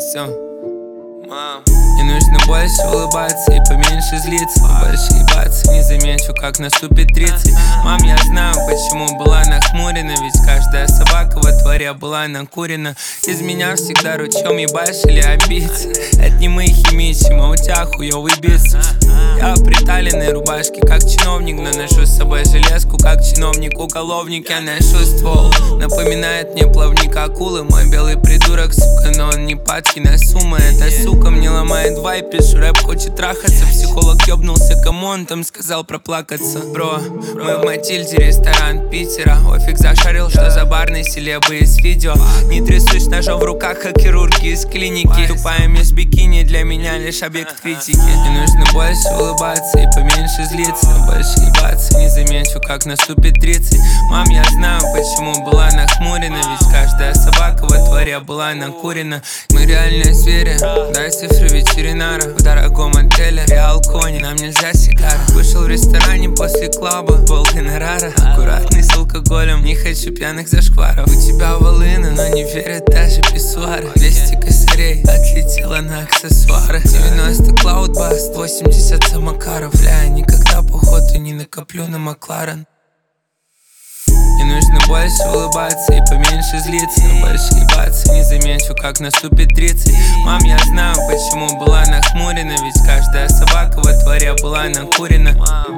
все. Мам, мне нужно больше улыбаться и поменьше злиться, больше ебаться, не замечу, как наступит 30. Мам, я знаю, почему была нахмурена, ведь каждая собака во дворе была накурена. Из меня всегда ручьем ебашили обидцы. Это не мы химичим, а у тебя хуёвый бицепс. Я в приталенной рубашке, как чиновник, но ношу с собой железку, как чиновник-уголовник. Я ношу ствол, напоминает мне плавник акулы. Мой белый придурок, сука, но он не падки на суммы. Эта сука мне ломает вайп, пишу рэп, хочет трахаться. Психолог ёбнулся, кому он там сказал проплакаться. Бро, мы в Матильде, ресторан Питера. Офиг зашарил, что за барной селебы из видео. Не трясусь ножом в руках, как хирурги из клиники. Тупая мисс бикини для меня лишь объект критики. Мне нужно больше улыбаться и поменьше злиться, больше ебаться, не замечу, как наступит 30. Мам, я знаю, почему была нахмурена, ведь каждая собака во дворе была накурена. Мы реальные звери, дай цифры ветеринара. В дорогом отеле Реал Кони, нам нельзя сигары. Вышел в ресторане после клаба, пол гонорара. Аккуратный с алкоголем, не хочу пьяных зашкваров. У тебя волыны, но не верят даже писсуары. 200 косарей отлетела на аксессуары. 90 Cloudbust, 80 самокаров. Бля, никогда походу не накоплю на Макларен. Мне нужно больше улыбаться и поменьше злиться, больше ебаться, не замечу, как наступит 30. Мам, я знаю, почему была нахмурена, ведь каждая собака во дворе была накурена.